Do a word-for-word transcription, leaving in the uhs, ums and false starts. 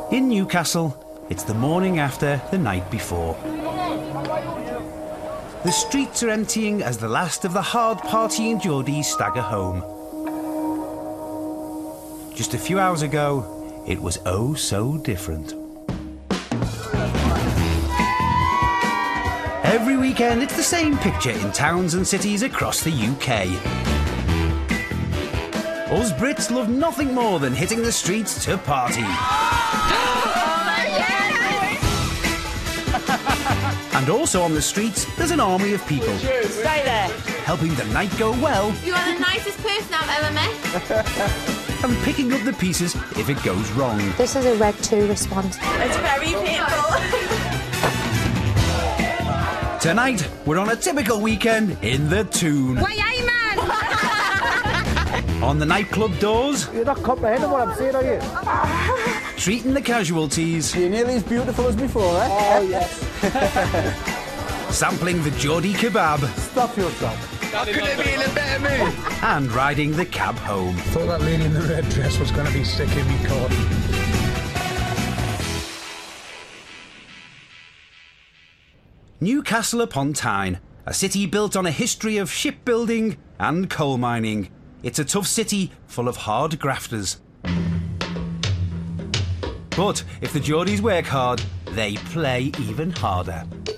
In Newcastle, it's the morning after the night before. The streets are emptying as the last of the hard-partying Geordies stagger home. Just a few hours ago, it was oh so different. Every weekend, it's the same picture in towns and cities across the U K. Us Brits love nothing more than hitting the streets to party. And also on the streets, there's an army of people. Stay there. Helping the night go well. You are the nicest person I've ever met. And picking up the pieces if it goes wrong. This is a red two response. It's very painful. Tonight, we're on a typical weekend in the Toon. Why are you, man? On the nightclub doors. You're not comprehending what I'm saying, are you? Treating the casualties. You're nearly as beautiful as before, eh? Oh, yes. Sampling the Geordie kebab. Stop yourself. How could it be in a better mood? And riding the cab home. Thought that lady in the red dress was going to be sick in me court. Newcastle upon Tyne, a city built on a history of shipbuilding and coal mining. It's a tough city full of hard grafters. But if the Geordies work hard, they play even harder.